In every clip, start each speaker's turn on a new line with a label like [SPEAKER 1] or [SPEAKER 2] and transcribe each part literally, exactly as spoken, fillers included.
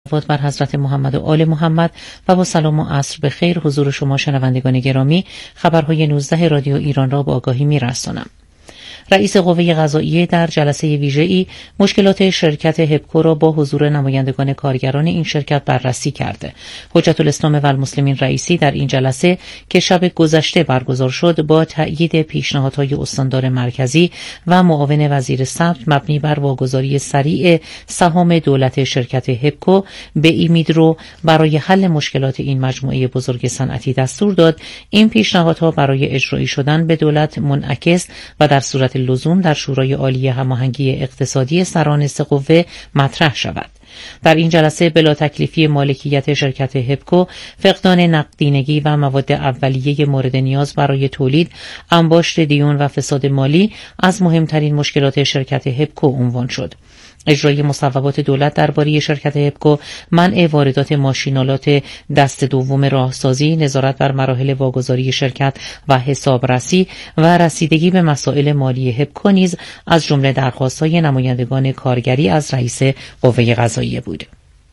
[SPEAKER 1] بر حضرت محمد و آل محمد و با سلام و عصر بخیر حضور شما شنوندگان گرامی، خبرهای نوزده رادیو ایران را با آگاهی می‌رسانم. رئیس قوه قضاییه در جلسه ویژه‌ای مشکلات شرکت هپکو را با حضور نمایندگان کارگران این شرکت بررسی کرده. حجت الاسلام و المسلمین رئیسی در این جلسه که شب گذشته برگزار شد با تأیید پیشنهادهای استاندار مرکزی و معاون وزیر ثبت مبنی بر واگذاری سریع سهام دولت شرکت هپکو به ایمیدرو برای حل مشکلات این مجموعه بزرگ صنعتی دستور داد این پیشنهادها برای اجرایی شدن به دولت منعکس و در صورت لزوم در شورای عالی هماهنگی اقتصادی سران سه قوه مطرح شود. در این جلسه بلا تکلیفی مالکیت شرکت هپکو، فقدان نقدینگی و مواد اولیه مورد نیاز برای تولید، انباشت دیون و فساد مالی از مهمترین مشکلات شرکت هپکو عنوان شد. اجرای مصوبات دولت درباره شرکت هپکو، منع واردات ماشینالات دست دوم راهسازی، نظارت بر مراحل واگذاری شرکت و حسابرسی و رسیدگی به مسائل مالی هپکو نیز از جمله درخواست‌های نمایندگان کارگری از رئیس قوه قضاییه بود.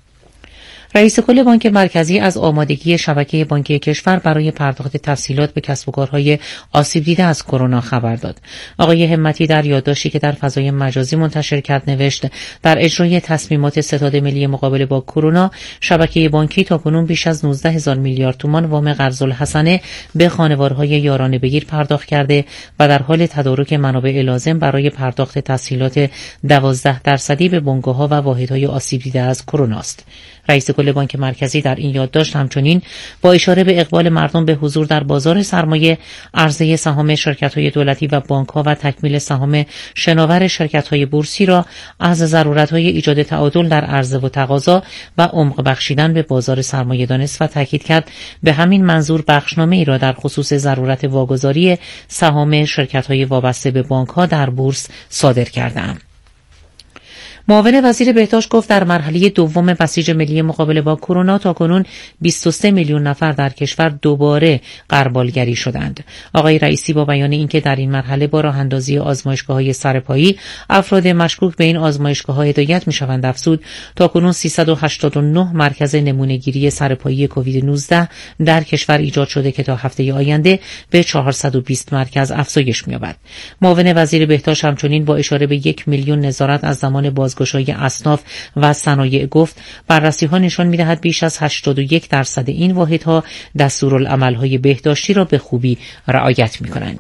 [SPEAKER 1] رئیس کل بانک مرکزی از آمادگی شبکه بانکی کشور برای پرداخت تسهیلات به کسب و کارهای آسیب دیده از کرونا خبر داد. آقای همتی در یادداشتی که در فضای مجازی منتشر کرد نوشت: در اجرای تصمیمات ستاد ملی مقابله با کرونا، شبکه بانکی تاکنون بیش از نوزده هزار میلیارد تومان وام قرض الحسنه به خانوارهای یارانه بگیر پرداخت کرده و در حال تدارک منابع لازم برای پرداخت تسهیلات دوازده درصدی به بنگاه‌ها و واحدهای آسیب دیده از کرونا است. رئیس کل بانک مرکزی در این یادداشت همچنین با اشاره به اقبال مردم به حضور در بازار سرمایه، عرضه سهام شرکت‌های دولتی و بانک‌ها و تکمیل سهام شناور شرکت‌های بورسی را از ضرورت‌های ایجاد تعادل در عرضه و تقاضا و عمق بخشیدن به بازار سرمایه دانست و تاکید کرد به همین منظور بخشنامه‌ای را در خصوص ضرورت واگذاری سهام شرکت‌های وابسته به بانک‌ها در بورس صادر کرده‌اند. معاون وزیر بهداشت گفت در مرحله دوم بسیج ملی مقابله با کرونا تاکنون بیست و سه میلیون نفر در کشور دوباره غربالگری شدند. آقای رئیسی با بیان اینکه در این مرحله با راه اندازی آزمایشگاه‌های سرپایی افراد مشکوک به این آزمایشگاه‌ها هدایت می‌شوند افزود تاکنون سیصد و هشتاد و نه مرکز نمونه‌گیری سرپایی کووید نوزده در کشور ایجاد شده که تا هفته آینده به چهارصد و بیست مرکز افزایش می‌یابد. معاون وزیر بهداشت همچنین با اشاره به یک میلیون نظارت از زمان باز گشایی اصناف و صنایع گفت بررسی‌ها نشان می‌دهد بیش از هشتاد و یک درصد این واحدها دستورالعمل‌های بهداشتی را به خوبی رعایت می‌کنند.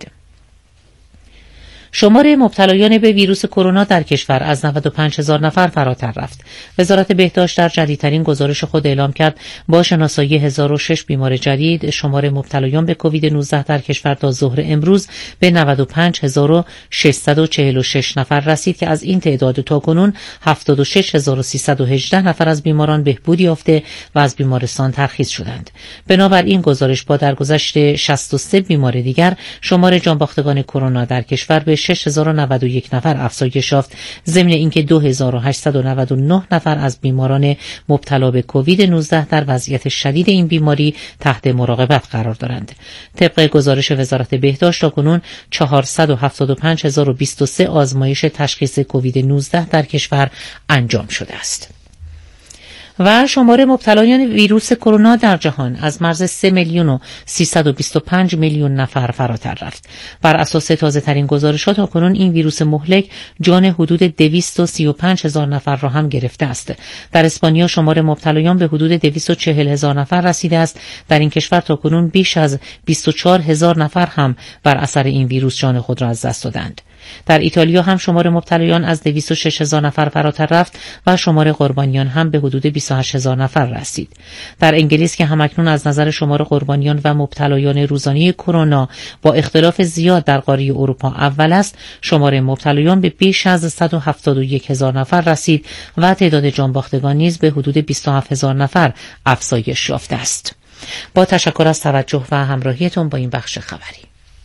[SPEAKER 1] شمار مبتلایان به ویروس کرونا در کشور از نود و پنج هزار نفر فراتر رفت. وزارت بهداشت در جدیدترین گزارش خود اعلام کرد با شناسایی هزار و شش بیمار جدید، شمار مبتلایان به کووید نوزده در کشور تا ظهر امروز به نود و پنج هزار و ششصد و چهل و شش نفر رسید که از این تعداد تاکنون هفتاد و شش هزار و سیصد و هجده نفر از بیماران بهبود یافته و از بیمارستان ترخیص شدند. بنابراین گزارش با درگذشت شصت و سه بیمار دیگر، شمار جانباختگان کرونا در کشور به شش هزار و نود و یک نفر افزایش یافت، ضمن اینکه دو هزار و هشتصد و نود و نه نفر از بیماران مبتلا به کووید نوزده در وضعیت شدید این بیماری تحت مراقبت قرار دارند. طبق گزارش وزارت بهداشت تاکنون چهارصد و هفتاد و پنج هزار و بیست و سه آزمایش تشخیص کووید نوزده در کشور انجام شده است. و شمار مبتلایان ویروس کرونا در جهان از مرز سه میلیون و سیصد و بیست و پنج میلیون نفر فراتر رفت. بر اساس تازه‌ترین گزارشات تاکنون این ویروس مهلک جان حدود دویست و سی و پنج هزار نفر را هم گرفته است. در اسپانیا شمار مبتلایان به حدود دویست و چهل هزار نفر رسیده است. در این کشور تاکنون بیش از بیست و چهار هزار نفر هم بر اثر این ویروس جان خود را از دست دادند. در ایتالیا هم شمار مبتلایان از دویست و شش هزار نفر فراتر رفت و شمار قربانیان هم به حدود بیست و هشت هزار نفر رسید. در انگلیس که همکنون از نظر شمار قربانیان و مبتلایان روزانه کرونا با اختلاف زیاد در قاره اروپا اول است، شمار مبتلایان به بیش از صد و هفتاد و یک هزار نفر رسید و تعداد جانباختگان نیز به حدود بیست و هفت هزار نفر افزایش یافته است. با تشکر از توجه و همراهیتون با این بخش خبری.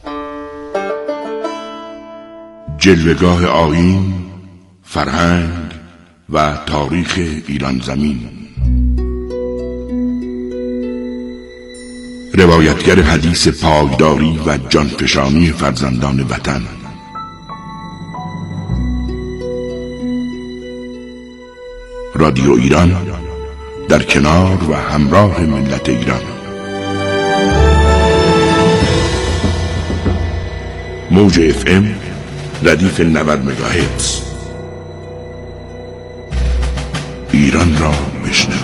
[SPEAKER 2] جلوه‌گاه آیین، فرهنگ و تاریخ ایران زمین. روایتگر حدیث پایداری و جانفشانی فرزندان وطن. رادیو ایران در کنار و همراه ملت ایران. موج اف ام ردیف نود مگاهرتز. ایران را بشنو.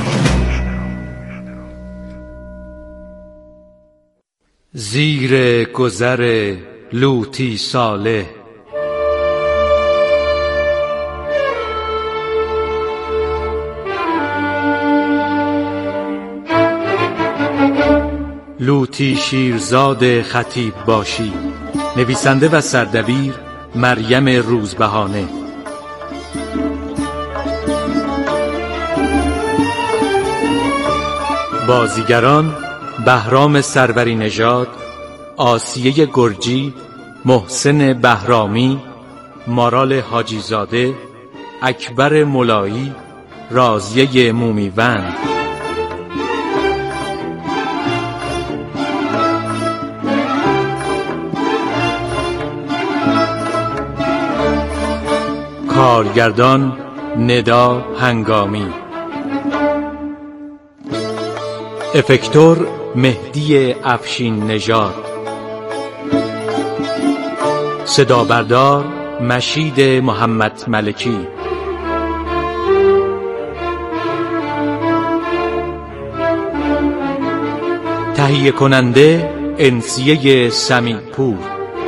[SPEAKER 3] زیر گذر لوطی صالح، لوطی شیرزاد خطیب باشی. نویسنده و سردبیر مریم روزبهانه. بازیگران بهرام سروری نژاد، آسیه گرجی، محسن بهرامی، مارال حاجی زاده، اکبر ملایی، راضیه مومیوند. کارگردان ندا هنگامی. افکتور مهدی افشین نژاد. صدا بردار مشید محمد ملکی. تهیه کننده انسیه سمیع‌پور.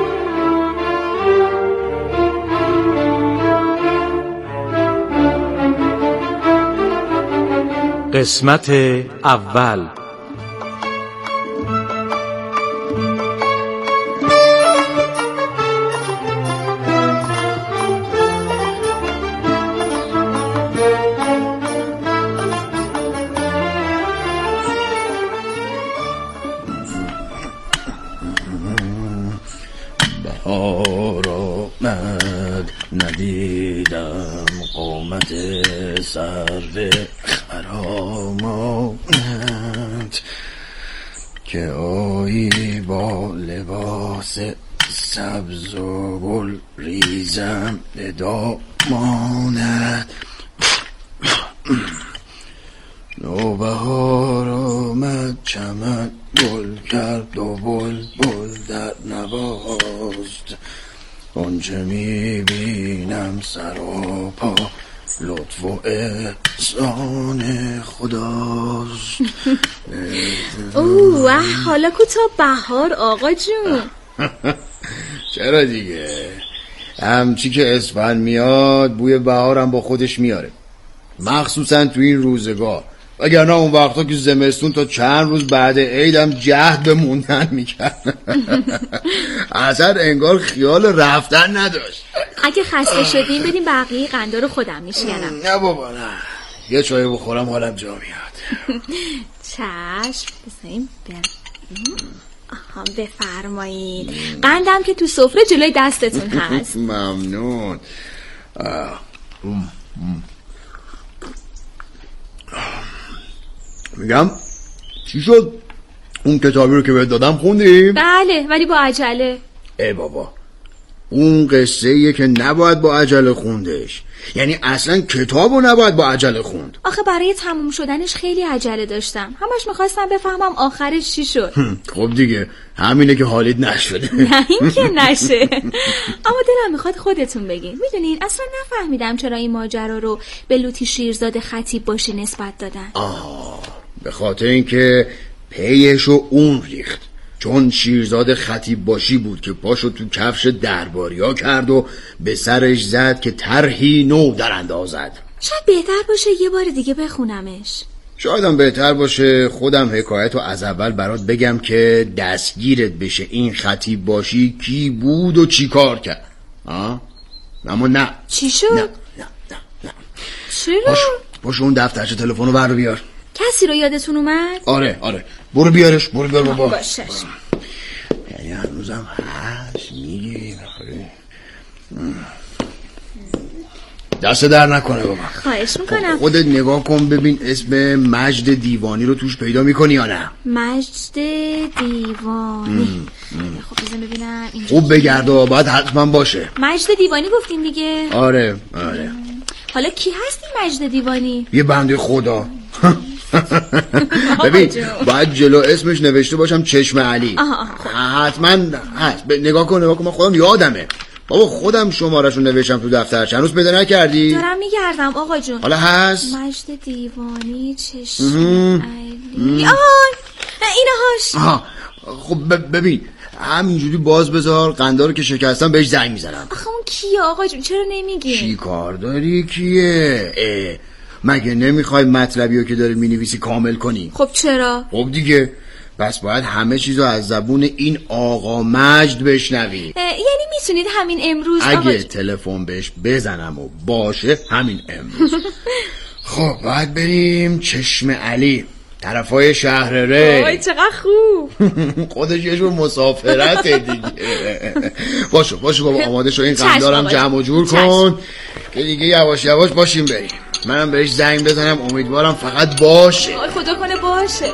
[SPEAKER 3] قسمت اول.
[SPEAKER 4] بهار آمد ندیدم قامت سرو خرام آمد، که آیی با لباس سبز و گل ریزم به دامانت. نوبهار آمد چمن گل کرد و بلبل در نواست، آنچه میبینم سراپا لطف و احسان خداست.
[SPEAKER 5] اوه حالا کو تا بهار آقا جون.
[SPEAKER 4] چرا دیگه، همچی که اسفند میاد بوی بهارم با خودش میاره، مخصوصا تو این روزگار. وگرنه اون وقتا که زمستون تا چند روز بعد عیدم جهد به موندن میکرد. اصلا انگار خیال رفتن نداشت.
[SPEAKER 5] اگه خسته شدیم بدیم بقیه قندا رو خودم میشکنم.
[SPEAKER 4] نه بابا نه، یه چای بخورم حالم جا میاد.
[SPEAKER 5] چشم بسیم برم. آها بفرمایید. قندم که تو سفره جلوی دستتون هست.
[SPEAKER 4] ممنون. میگم چی شد؟ اون کتابی رو که بهت دادم خوندی؟
[SPEAKER 5] بله ولی با عجله.
[SPEAKER 4] ای بابا، اون قصه ایه که نباید با عجله خوندش. یعنی اصلا کتابو نباید با عجله خوند.
[SPEAKER 5] آخه برای تموم شدنش خیلی عجله داشتم، همش میخواستم بفهمم آخرش چی شد.
[SPEAKER 4] خب دیگه همینه که حالیت نشده.
[SPEAKER 5] نه این که نشه. اما دلم میخواد خودتون بگین. میدونین اصلا نفهمیدم چرا این ماجرا رو به لوطی شیرزاد خطیب باشی نسبت دادن.
[SPEAKER 4] آه به خاطر اینکه پیشو اون ریخت، چون شیرزاد خطیب باشی بود که پاشو تو کفش درباریا کرد و به سرش زد که طرحی نو در اندازد.
[SPEAKER 5] شاید بهتر باشه یه بار دیگه بخونمش.
[SPEAKER 4] شایدم بهتر باشه خودم حکایتو از اول برات بگم که دستگیرت بشه این خطیب باشی کی بود و چی کار کرد. آه؟ اما نه.
[SPEAKER 5] چی شد؟
[SPEAKER 4] نه نه نه نه.
[SPEAKER 5] چرا؟
[SPEAKER 4] باش باش اون دفترچه تلفنو بر بیار.
[SPEAKER 5] کسی رو یادتون اومد؟
[SPEAKER 4] آره آره برو بیارش، برو بیار بابا.
[SPEAKER 5] باشه.
[SPEAKER 4] یعنی هنوزم هست میگی. دست در نکنه بابا.
[SPEAKER 5] خواهش میکنم.
[SPEAKER 4] خودت نگاه کن ببین اسم مجد دیوانی رو توش پیدا میکنی یا نه.
[SPEAKER 5] مجد دیوانی. خب بزن ببینم اینجا.
[SPEAKER 4] خوب بگرد و باید حتما باشه.
[SPEAKER 5] مجد دیوانی گفتین دیگه؟
[SPEAKER 4] آره آره.
[SPEAKER 5] حالا کی هستی مجد دیوانی؟
[SPEAKER 4] یه بنده خدا. ببین باید جلو اسمش نوشته باشم چشم علی. حتما هست. نگاه کن نگاه کن من خودم یادمه بابا، خودم شماره‌شو نوشتم تو دفتر. چند روز پیدا نکردی؟
[SPEAKER 5] دارم میگردم آقا جون.
[SPEAKER 4] حالا هست
[SPEAKER 5] مجد دیوانی چشم علی. آهای اینهاش.
[SPEAKER 4] آها خب ببین همینجوری باز بذار، قندارو که شکستم بهش زنگ میزنم.
[SPEAKER 5] آخه اون کیه آقا جون؟ چرا نمیگی؟
[SPEAKER 4] چی کار داری کیه؟ اه. مگه نمیخوای مطلبیو که داری مینویسی کامل کنی؟
[SPEAKER 5] خب چرا؟
[SPEAKER 4] خب دیگه پس باید همه چیزو از زبون این آقا مجد بشنوی.
[SPEAKER 5] یعنی میتونید همین امروز
[SPEAKER 4] اگه تلفن بهش بزنم و باشه همین امروز. خب باید بریم چشم علی، طرفای شهر ری.
[SPEAKER 5] آی چقدر خوب.
[SPEAKER 4] خودش یه جور مسافرته دیگه. باشو باشو بابا آماده شو، این قندارم جمع و جور کن که دیگه یواش یواش باشیم بریم. منم بهش زنگ بزنم، امیدوارم فقط باشه.
[SPEAKER 5] آی خدا کنه باشه.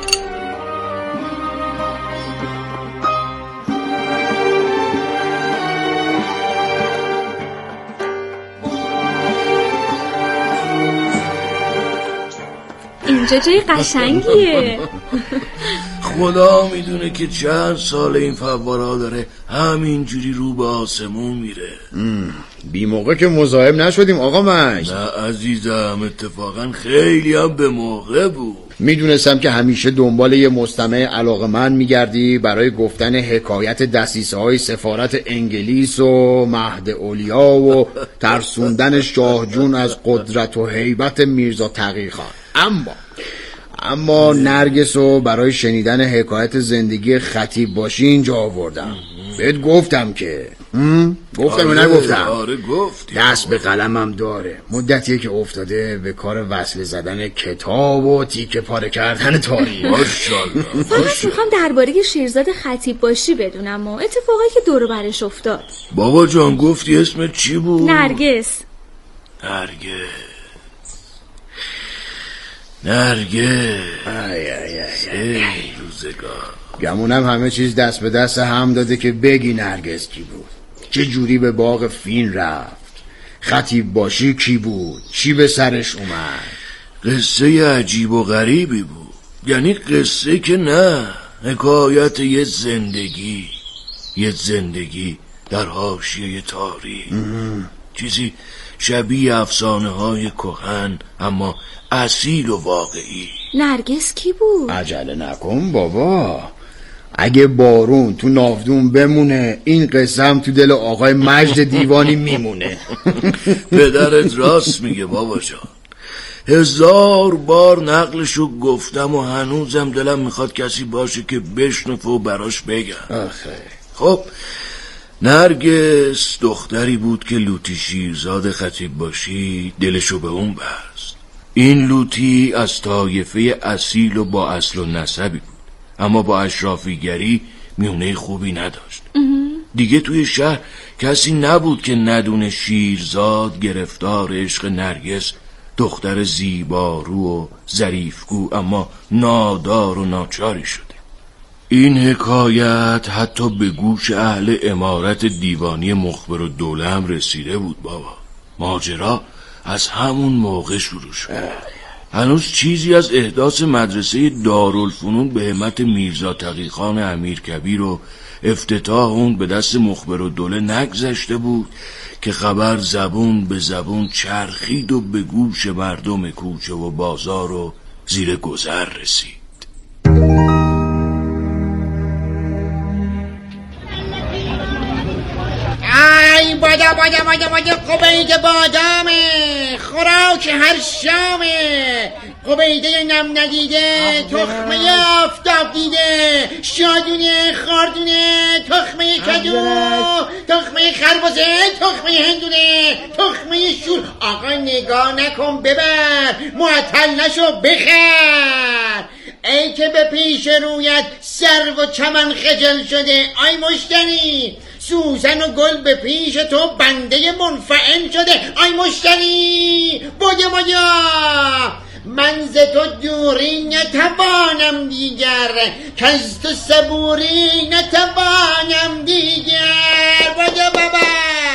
[SPEAKER 5] اینجا جای قشنگیه.
[SPEAKER 6] خدا میدونه که چند سال این فوارا داره همینجوری رو به آسمون میره.
[SPEAKER 4] بی موقع که مزاحم نشدیم آقا مجد.
[SPEAKER 6] نه عزیزم، اتفاقا خیلی هم به موقع بود.
[SPEAKER 4] میدونستم که همیشه دنبال یه مستمع علاقه‌مند میگردی برای گفتن حکایت دسیسه های سفارت انگلیس و مهد اولیا و ترسوندن شاه جون از قدرت و هیبت میرزا تقی خان. اما اما نرگسو برای شنیدن حکایت زندگی خطیب باشی اینجا آوردم. بهت گفتم که گفتم
[SPEAKER 6] آره
[SPEAKER 4] نگفتم؟
[SPEAKER 6] آره گفتی.
[SPEAKER 4] دست به قلمم داره، مدتیه که افتاده به کار وصل زدن کتاب و تیکه پاره کردن تاریخ.
[SPEAKER 6] ماشاءالله.
[SPEAKER 5] فقط میخوام درباره شیرزاد خطیب باشی بدونم و اتفاقی که دور برش افتاد.
[SPEAKER 6] بابا جان گفتی اسمت چی بود؟
[SPEAKER 5] نرگس.
[SPEAKER 6] نرگس نرگس
[SPEAKER 4] ای ای ای
[SPEAKER 6] ای روزگار.
[SPEAKER 4] گمونم همه چیز دست به دست هم داده که بگی نرگس کی بود، چه جوری به باغ فین رفت، خطیب باشی کی بود، چی به سرش اومد.
[SPEAKER 6] قصه عجیب و غریبی بود. یعنی قصه که نه، حکایت یه زندگی، یه زندگی در حاشیه تاریخ. چیزی شبیه افسانه های کهن اما اصیل و واقعی.
[SPEAKER 5] نرگس کی بود؟
[SPEAKER 4] عجله نکن بابا، اگه بارون تو ناودون بمونه این قصه هم تو دل آقای مجد دیوانی میمونه.
[SPEAKER 6] پدرت راست میگه بابا جان. هزار بار نقلشو گفتم و هنوزم دلم میخواد کسی باشه که بشنفه و براش بگم.
[SPEAKER 4] آخه
[SPEAKER 6] خب نرگس دختری بود که لوتی شیرزاد خطیب باشی دلشو به اون بست. این لوتی از طایفه اصیل و با اصل و نسبی بود، اما با اشرافیگری میونه خوبی نداشت. دیگه توی شهر کسی نبود که ندونه شیرزاد گرفتار عشق نرگس، دختر زیبارو و ظریفگو اما نادار و ناچاری شده. این حکایت حتی به گوش اهل امارت دیوانی مخبر و دوله هم رسیده بود بابا. ماجرا از همون موقع شروع شد. هنوز چیزی از احداث مدرسه دارالفنون به همت میرزا تقی خان امیرکبیر و افتتاح اون به دست مخبر و دوله نگذشته بود که خبر زبون به زبون چرخید و به گوش مردم کوچه و بازار و زیر گذر رسید.
[SPEAKER 7] ای بادا بادا بادا بادا قبیده بادامه، خوراک هر شامه، قبیده نم ندیده، تخمه آفتاب دیده، شادونه خاردونه، تخمه کدو، تخمه خربزه، تخمه هندونه، تخمه شور. آقا نگاه نکن ببر، معطل نشو بخر. ای که به پیش رویت سرو و چمن خجل شده، آی مشتری سوزن و گل به پیش تو بنده منفعل شده. آی مشتری بوده مایا، من ز تو دوری نتوانم دیگر، که از تو صبوری نتوانم دیگر. بوده بابا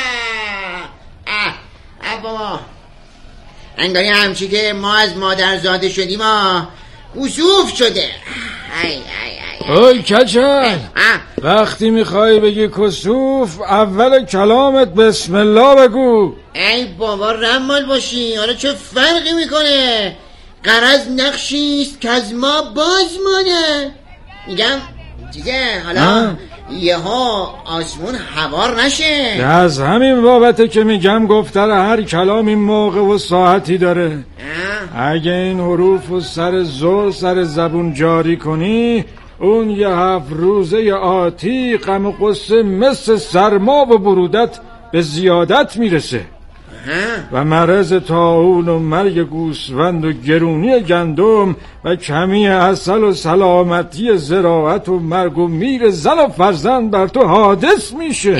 [SPEAKER 7] اه اه بابا انگاری همچی که ما از مادر زاده شدیم ها کسوف شده. ای ای ای
[SPEAKER 8] اوی کچل، وقتی میخوای بگی کسوف اول کلامت بسم الله بگو.
[SPEAKER 7] ای بابا رمال باشی، حالا چه فرقی میکنه؟ غرض نقشیست که از ما باز مانه. میگم دیگه حالا یه ها آسمون هوار نشه.
[SPEAKER 8] از همین بابته که میگم گفتر هر کلام این موقع و ساعتی داره. اه. اگه این حروف و سر زور سر زبون جاری کنی، اون یه هفت روزه آتی غم و غصه مثل سرما و برودت به زیادت میرسه. و مرض طاعون و مرگ گوسفند و گرونی گندم و کمی عسل و سلامتی زراعت و مرگ و میر زن و فرزند بر تو حادث میشه.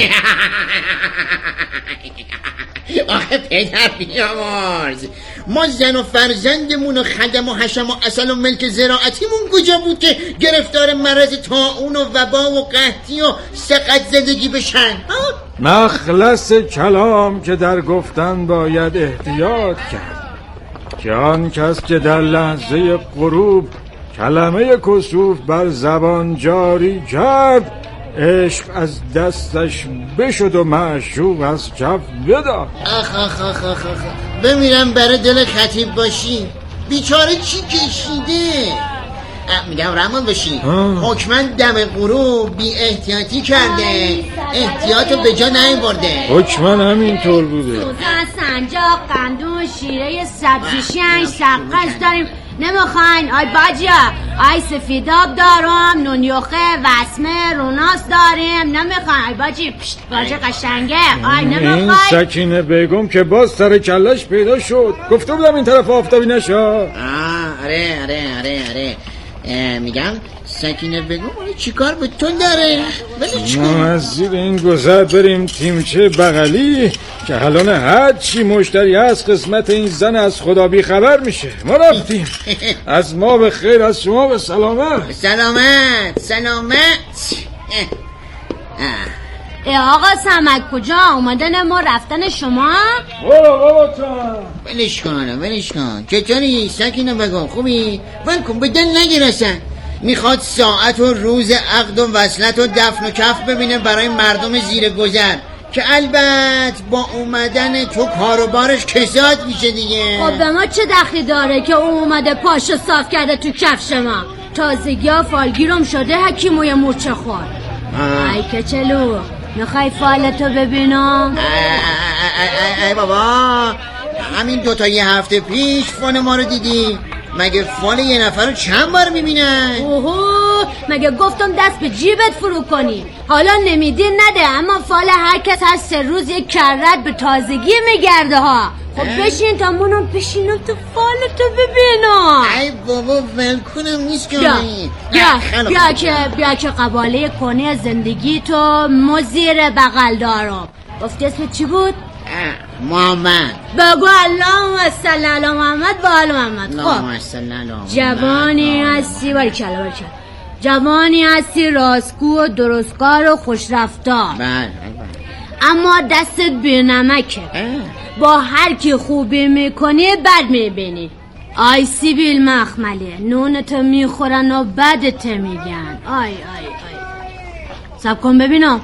[SPEAKER 7] آخه پدر بیامرز، ما زن و فرزندمون و خدم و حشم و عسل و ملک زراعتیمون کجا بود که گرفتار مرض طاعون و وبا و قحطی و سقط زدگی بشن؟
[SPEAKER 8] مخلص کلام که در گفتن باید احتیاط کرد، که آن کس که در لحظه غروب کلمه کسوف بر زبان جاری کرد، عشق از دستش بشد و معشوق از کف بداد.
[SPEAKER 7] آخ آخ آخ آخ آخ بمیرم برای دل خطیب باشی، بیچاره چی کشیده. میگم رحمان باشی، حکمن دم غروب بی احتیاطی کرده، احتیاطو به جا نیاورده.
[SPEAKER 8] حکمن همینطور بوده.
[SPEAKER 9] سوزن، سنجاق، قندون، شیره سبزی شنگ، سقش داریم. نمیخواین؟ آی باجیا، آی سفیداب دارم، نون یخه، وسمه، روناس داریم. نمیخواین؟ آی باجی، پشت باجه قشنگه. آی نمیخواین؟
[SPEAKER 8] این سکینه بیگم که باز سر کلش پیدا شد. گفته بودم این طرف آفتابی نشا.
[SPEAKER 7] آه آره آره آره آره میگم سکینه بگم چی کار به تو داره؟
[SPEAKER 8] ما از زیر این گذر بریم تیمچه بغلی که حالان هر چی مشتری هست قسمت این زن از خدا بی خبر میشه. ما رفتیم. از ما به خیر، از شما به سلامت.
[SPEAKER 7] سلامت سلامت.
[SPEAKER 9] ای آقا سمک کجا اومدن ما رفتن شما؟
[SPEAKER 8] برو بابا تا
[SPEAKER 7] ولش کن ولش کن. چطوری سکینه بگم؟ خوبی؟ ول کن به دل نگیرسن. میخواد ساعت و روز عقد و وصلت و دفن و کف ببینه برای مردم زیر گذر، که البته با اومدن تو کاروبارش کساد میشه دیگه.
[SPEAKER 9] خب به ما چه دخلی داره که او اومده پاشو صاف کرده تو کفش ما؟ تازگی ها فالگیرم شده حکیموی مورچه خور. ای که چلو میخوای فالتو ببینم؟
[SPEAKER 7] ای, ای بابا، همین دوتا یه هفته پیش فال ما رو دیدی. مگه فال یه نفر رو چند بار میبینن؟
[SPEAKER 9] اوهو، مگه گفتم دست به جیبت فرو کنی. حالا نمیدی نده، اما فال هر کس هر سه روز یک کرت به تازگی میگرده ها. خب بشین تا منم بشینم تو فالتو ببینم.
[SPEAKER 7] ای بابا ولکنم نیست که
[SPEAKER 9] بیا بیا بیا که بیا که قباله کنه زندگی تو مزیر بغل دارم. گفتی اسمت چی بود؟
[SPEAKER 7] محمد.
[SPEAKER 9] بگو اللهم صل علی محمد و آل محمد.
[SPEAKER 7] اللهم صل علی محمد.
[SPEAKER 9] جوانی هستی باریکلا باریکلا، جوانی هستی راستگو و درستکار و خوشرفتار.
[SPEAKER 7] بله.
[SPEAKER 9] اما دستت بینمکه، با هر کی خوبی میکنی بد میبینی. آی سیبیل مخمله، نونتو میخورن و بدت میگن. آی آی آی سب کن ببینم.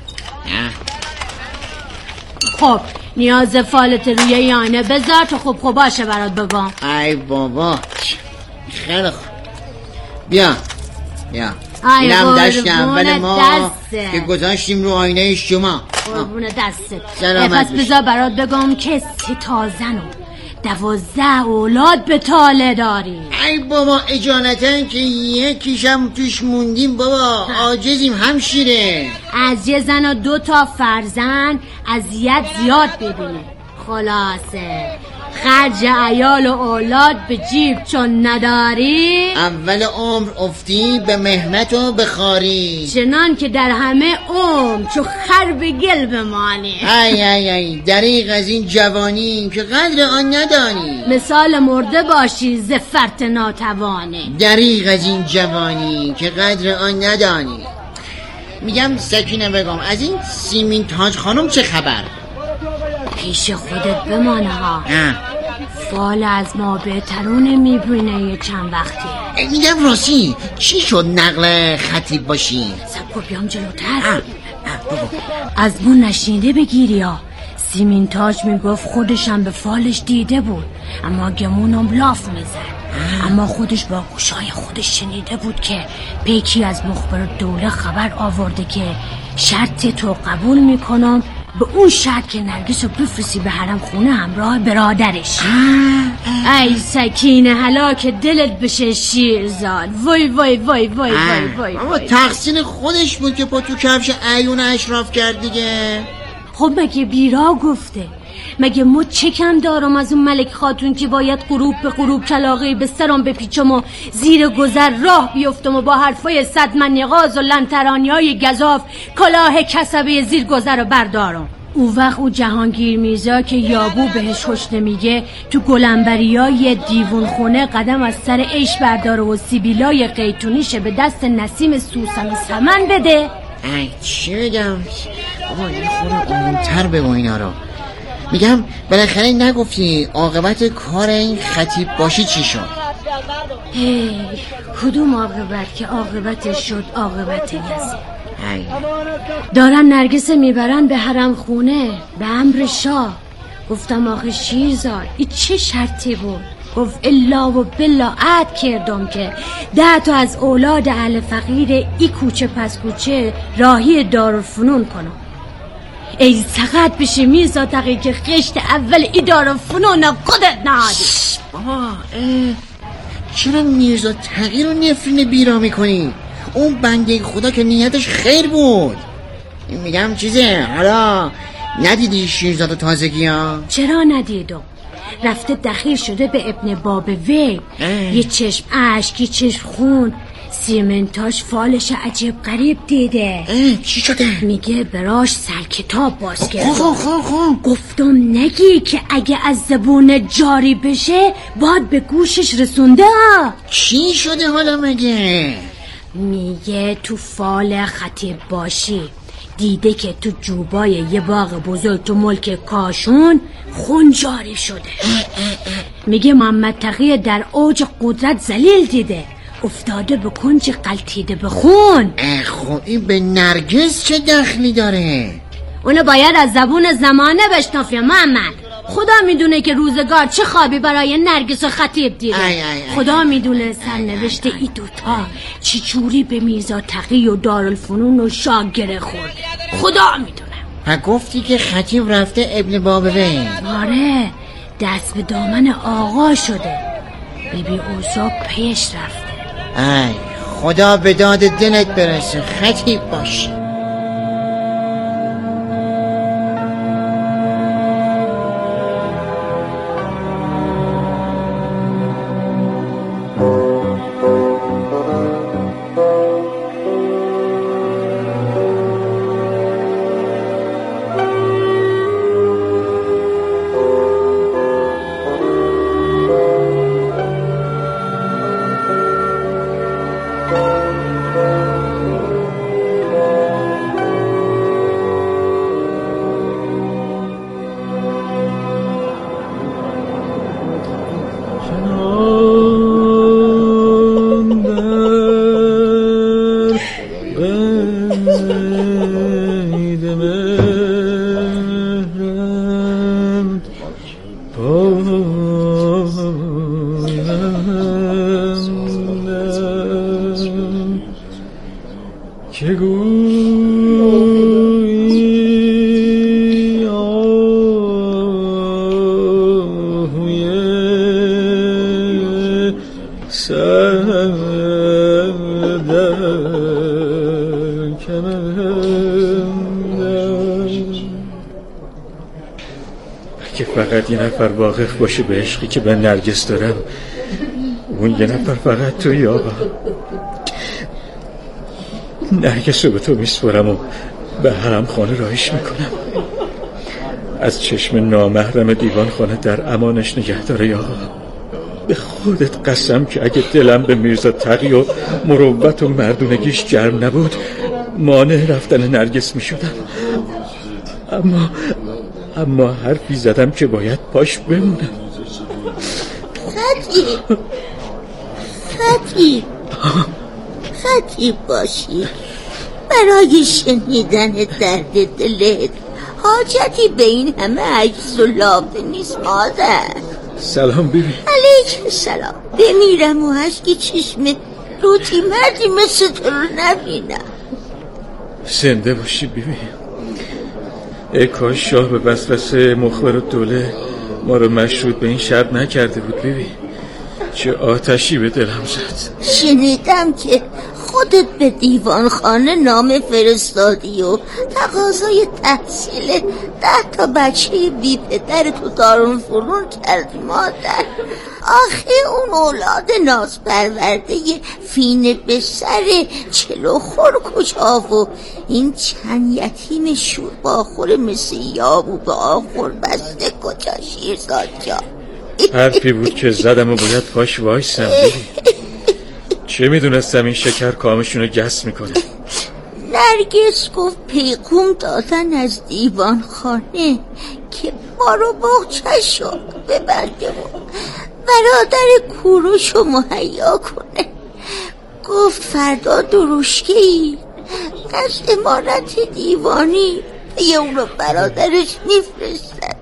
[SPEAKER 9] خب نیاز فالت روی یانه بذار تو خوب خوب باشه برات بگم.
[SPEAKER 7] ای بابا خیلی خوب. بیا بیا اینم دشت اول ما دسته که گذاشتیم رو آینه شما.
[SPEAKER 9] قربون دستت. پس بذار برات بگم که سی تا زن و دوازده اولاد به تاله داری.
[SPEAKER 7] ای بابا اجالتا که یکیشم توش موندیم بابا، عاجزیم همشیره.
[SPEAKER 9] از یه زن و دو تا فرزند اذیت زیاد ببینه. خلاصه خرج عیال و اولاد به جیب چون نداری،
[SPEAKER 7] اول عمر افتی به محنت و به خاری،
[SPEAKER 9] چنان که در همه عمر چو خر به گل بمانی.
[SPEAKER 7] ای ای ای دریغ از این جوانی که قدر آن ندانی،
[SPEAKER 9] مثال مرده باشی ز فرط ناتوانی.
[SPEAKER 7] دریغ از این جوانی که قدر آن ندانی. میگم سکینه بگم از این سیمین تاج خانم چه خبر؟
[SPEAKER 9] پیش خودت بمانه ها. فال از ما بهترونه میبینه یه چند وقتی.
[SPEAKER 7] میگم راستی چی شد نقل خطیب باشی؟
[SPEAKER 9] سب بیام جلوتر. از ما نشینده بگیری ها. سیمین تاج میگفت خودشم به فالش دیده بود، اما گمونم لاف میزد. اما خودش با گوشای خودش شنیده بود که پیکی از مخبر دوله خبر آورده که شرط تو قبول میکنم، به اون شرط که نرگس رو بفرستی به حرم خونه همراه برادرش. ای سکینه هلاک دلت بشه شیرزاد. وای وای وای وای وای وای
[SPEAKER 7] اما تقصیر خودش بود که پا تو کفش عیون اشراف کرد دیگه.
[SPEAKER 9] خب مگه بیرا گفته؟ مگه ما چه کم دارم از اون ملک خاتون که باید غروب به غروب کلاغی به سرم بپیچم و زیر گذر راه بیفتم و با حرفای صد منیغاز و لنترانی های گذاف کلاه کسبه زیر گذر رو بردارم. او وقت او جهانگیر میرزا که یابو بهش خوش نمیگه تو گلنبری های دیوون خونه قدم از سر عیش برداره و سیبیلای قیتونیش به دست نسیم سوسن سمن بده.
[SPEAKER 7] ای چی بگم بابا یه خورده آرومتر بگو اینا رو. میگم بالاخره نگفتی عاقبت کار این خطیب باشی چی شد؟
[SPEAKER 9] هی کدوم عاقبت که عاقبتش شد عاقبت یزید. دارن نرگس میبرن به حرم خونه به امر شاه. گفتم آخه شیرزاد این چه شرطی بود؟ گفت الا و بلا عهد کردم که ده تا از اولاد اهل فقیر ای کوچه پس کوچه راهی دارالفنون کنم. ای سقط بشه میرزا تقی که خشت اول ای دارالفنون قدرت نهادی.
[SPEAKER 7] بابا چرا میرزا تقی رو نفرین بیرا میکنی؟ اون بنده خدا که نیتش خیر بود. میگم چیزه حالا ندیدی شیرزاد و تازگی ها؟
[SPEAKER 9] چرا ندیدم؟ رفته دخیل شده به ابن باب وی. یه چشم اشک، یه چشم خون. سیمنتاش فالش عجیب غریب دیده.
[SPEAKER 7] چی شده؟
[SPEAKER 9] میگه براش سر کتاب باز کرد.
[SPEAKER 7] خو خو خو
[SPEAKER 9] گفتم نگی که اگه از زبون جاری بشه باید به گوشش رسونده.
[SPEAKER 7] چی شده حالا مگه؟
[SPEAKER 9] میگه تو فال خطیب باشی دیده که تو جوبای یه باغ بزرگ تو ملک کاشون خون جاری شده. میگه محمد تقی در اوج قدرت ذلیل دیده، افتاده به کنج قلتیده به خون.
[SPEAKER 7] خب این به نرگس چه دخلی داره؟
[SPEAKER 9] اونو باید از زبون زمانه بشنافی محمد. خدا میدونه که روزگار چه خوابی برای نرگس و خطیب دیده.
[SPEAKER 7] ای ای ای
[SPEAKER 9] خدا میدونه سرنوشت ای دوتا چی جوری به میرزا تقی و دارالفنون و شاه گره خورده. خدا میدونه.
[SPEAKER 7] ها گفتی که خطیب رفته ابن بابوی؟
[SPEAKER 9] آره دست به دامن آقا شده. بیبی اوزا پیش رفته.
[SPEAKER 7] ای خدا به داد دلت برسه خطیب باشی.
[SPEAKER 6] که فقط یه نفر واقف باشه به عشقی که به نرگس دارم، اون یه نفر فقط توی آقا. نرگس رو به تو میسپرم و به حرم خانه راهش میکنم. از چشم نامحرم دیوان خانه در امانش نگه داره یا آقا. به خودت قسم که اگه دلم به میرزا تقی و مروت و مردونگیش گرم نبود مانع رفتن نرگس میشدم. اما اما حرفی زدم که باید پاش بمونم.
[SPEAKER 10] چیه؟ خطیب خطیب باشی برای شنیدن درد دلت حاجتی به این همه عجز و لابه نیست مادر.
[SPEAKER 8] سلام بیبی.
[SPEAKER 10] علیکم سلام. بمیرم و هشکی چشم لوتی مردی مثل تو رو نبینم.
[SPEAKER 8] زنده باشی بیبی. ای کاش شاه به وسوسه مخبر الدوله ما رو مشروط به این شرط نکرده بود بیبی. چه آتشی به دلم زد.
[SPEAKER 10] شنیدم که خودت به دیوان خانه نامه فرستادی و تقاضای تحصیل ده تا بچه بی پدر تو دارالفنون کردی مادر. آخه اون اولاد ناز پرورده فینه به سر چلو خور کجا و این چند یتیم شور باخور مثل یابو به آخور بسته کجا شیرزاد جا.
[SPEAKER 8] حرفی بود که زدم و باید پاش وایسم بیبی. چه میدونستم این شکر کامشون رو گس میکنه.
[SPEAKER 10] نرگس گفت پیغام دادن از دیوان خانه که ما رو بخچشو ببنده و برادر کوروشو مهیا کنه. گفت فردا درشکی از امارت دیوانی یه اون رو برادرش میفرستن.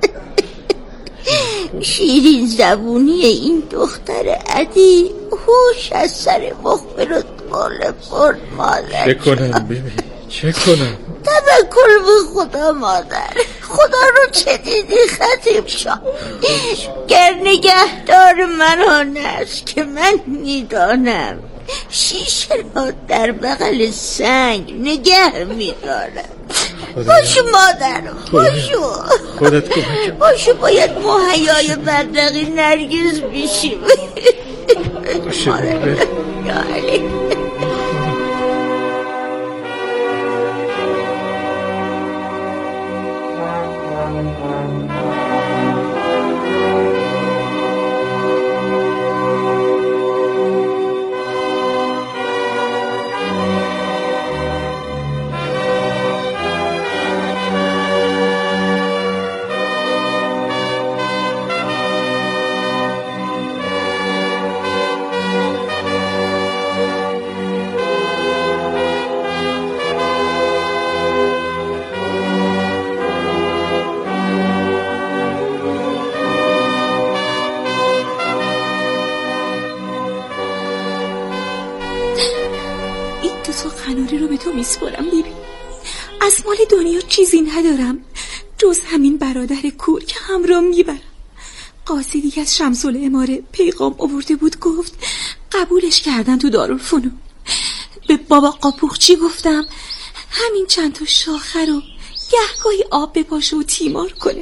[SPEAKER 10] شیرین زبونی این دختر عدی هوش از سر مخبر و طول برد مادر.
[SPEAKER 8] چه کنم بیبی چه کنم؟
[SPEAKER 10] توکل به خدا مادر. خدا رو چه دیدی خطیب شاه؟ گر نگهدار من آن است که من میدانم شیشه را در بغل سنگ نگه میدارم. باشو مادر باشو
[SPEAKER 8] خودت کمک
[SPEAKER 10] باشو باید مهیای بدرقی نرگس بشیم.
[SPEAKER 8] باشو برم.
[SPEAKER 5] قناری رو به تو میسپارم بیبی. از مال دنیا چیزی ندارم جز همین برادر کور که همراه میبرم. قاصدی از شمس الاماره پیغام آورده بود گفت قبولش کردن تو دارالفنون. به بابا قاپوخچی گفتم همین چند تا شاخه رو گهگاهی آب بپاشه و تیمار کنه.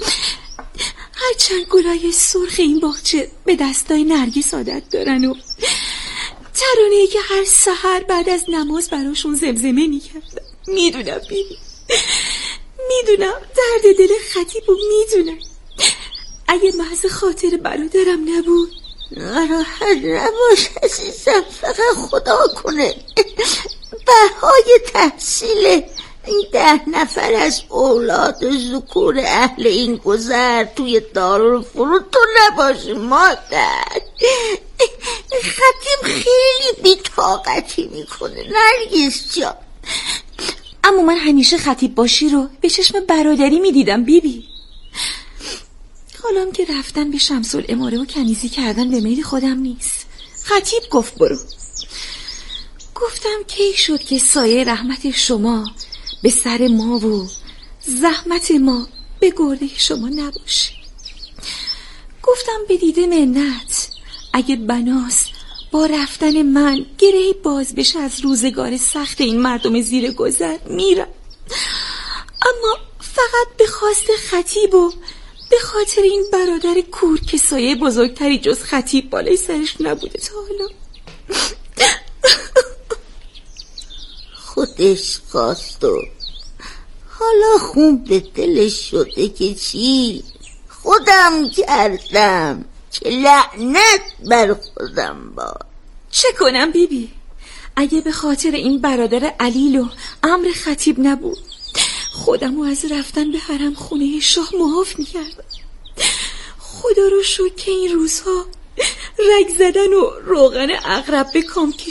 [SPEAKER 5] هرچند گلای سرخ این باغچه به دستای نرگس عادت دارن و ترانه‌ای که هر سحر بعد از نماز براشون زمزمه میکردم. میدونم بیبی میدونم درد دل خطیب و میدونم. اگه محض خاطر برادرم نبود.
[SPEAKER 10] ناراحت نباش عزیزم، فقط خدا کنه بهای تحصیل این ده نفر از اولاد ذکور اهل این گذر توی دارالفنون تو نباشی مادر. خطیب خیلی بی‌طاقتی میکنه نرگس جان.
[SPEAKER 5] اما من همیشه خطیب باشی رو به چشم برادری میدیدم بیبی. حالام که رفتن به شمس الاماره و کنیزی کردن به میل خودم نیست. خطیب گفت برو. گفتم کی شد که سایه رحمت شما به سر ما و زحمت ما به گرده شما نباشه. گفتم به دیده منت اگه بناس با رفتن من گرهی باز بشه از روزگار سخت این مردم زیر گذر میرم. اما فقط به خواست خطیب و به خاطر این برادر کور که سایه بزرگتری جز خطیب بالای سرش نبوده تا حالا.
[SPEAKER 10] خودش خواست و حالا خون به دلش شده که چی؟ خودم کردم که لعنت بر خودم با.
[SPEAKER 5] چه کنم بیبی؟ اگه به خاطر این برادر علیل و امر خطیب نبود خودمو از رفتن به حرم خونه شاه معاف میکردم. خدا رو شکر که این روزها رگ زدن و روغن عقرب به کام